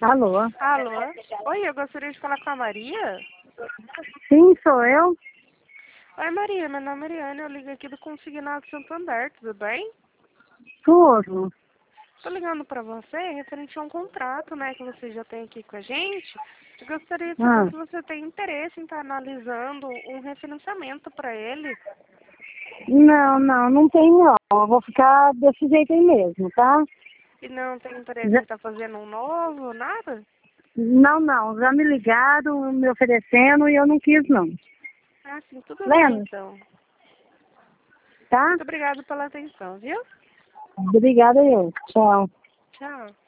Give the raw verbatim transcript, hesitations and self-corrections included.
Alô? Alô? Oi, eu gostaria de falar com a Maria. Sim, sou eu. Oi, Maria, meu nome é Mariana, eu ligo aqui do Consignado Santander, tudo bem? Tudo. Tô ligando pra você referente a um contrato, né, que você já tem aqui com a gente. Eu gostaria de saber Ah, se você tem interesse em estar analisando um refinanciamento para ele. não, não, não tem não. Eu vou ficar desse jeito aí mesmo, tá? E não tem interesse em Já- estar fazendo um novo, nada? não, não. Já me ligaram, me oferecendo e eu não quis não. Ah, sim, tudo bem Lena, então. tá? Muito obrigada pela atenção, viu? Obrigada eu. Tchau. Tchau.